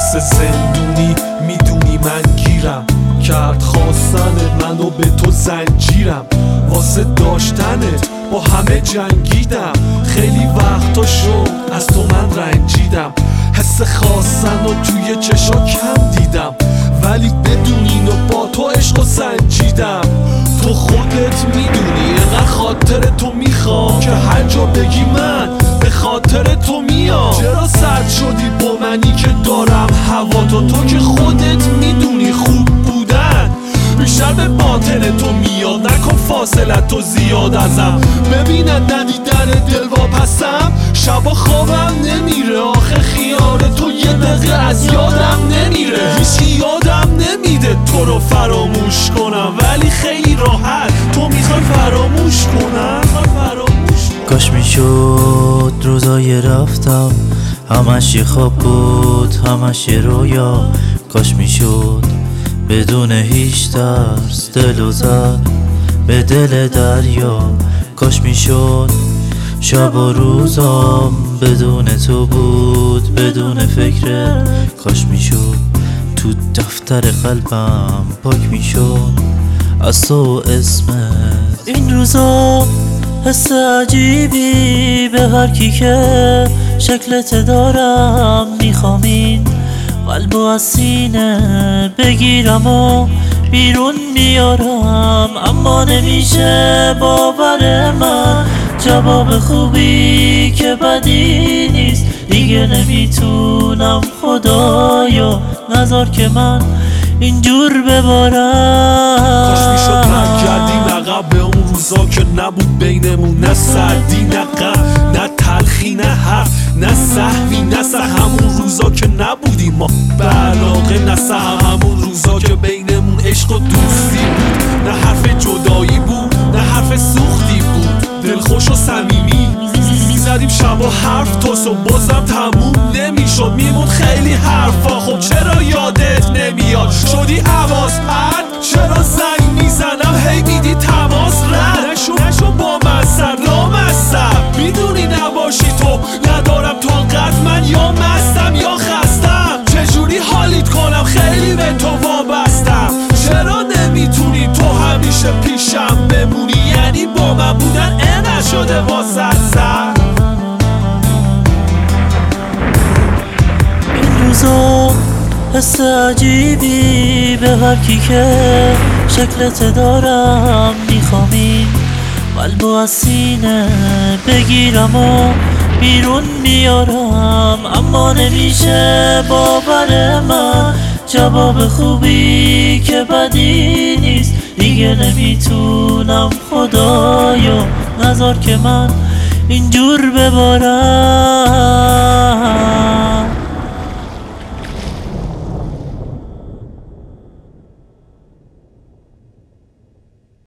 مثل زندونی میدونی من گیرم کرد خواستن منو به تو زنجیرم واسه داشتنت با همه جنگیدم خیلی وقتا شد از تو من رنجیدم حس خواستن و توی چشا کم دیدم ولی بدون اینو با تو عشق و سنجیدم تو خودت میدونی اینقدر خاطر تو میخوام که هر جا بگی من به خاطر تو میام چرا سرد شدی با منی که دارم هوا تو که خودت میدونی خوب بودن بیشتر به باطن تو میاد نکن فاصلت تو زیاد ازم ببیند ندیدن دل واپسم شبا خوابم نمیره آخه خیال تو یه دقیقه از یادم نمیره هیچی یادم نمیده تو رو فراموش کنم ولی خیلی راحت تو میخوای فراموش کنم کاش میشد روزای رفتم همش یه خواب بود همش یه رویا کاش میشد بدون هیچ ترس دلو زد به دل دریا کاش میشد شب و روزام بدون تو بود بدون فکر کاش میشد تو دفتر قلبم پاک میشد از تو اسمت این روزا حس عجیبی به هر کی که شکلت دارم میخوام این قلبو از سینه بگیرم و بیرون بیارم اما نمیشه باور من جواب خوبی که بدی نیست دیگه نمیتونم خدایا نذار که من اینجور ببارم کاش میشد برگردیم عقب به اون روزا که نبود بینمون نه سردی نه غم نه تلخی نه حرف نه سهوی نه همون روزا که نبودیم ما به علاقه نه همون روزا که بینمون عشق و دوستی بود نه حرف جدایی بود نه حرف سوختی بود دلخوش و صمیمی میزدیم شبا حرف تا صبح بازم تموم نمیشد میمون خیلی حرفا خب چرا یادت نمیاد شدی حواس پرد چرا زنگ میزنم هی میدی تماس رد نشو با مصر لامصب میدونی نباشی تو ندارم طاقت من یا مستم یا خستم چجوری حالیت کنم خیلی به تو وابستم چرا نمیتونی تو همیشه پیشم بمونی یعنی با من بودن نشده واسه سر این روزا حس عجیبی به هر کی که شکلت دارم میخوام این قلبو از سینه بگیرم و بیرون بیارم اما نمیشه باور من جواب خوبی که بدی نیست دیگه نمیتونم خدایا نذار که من اینجور ببارم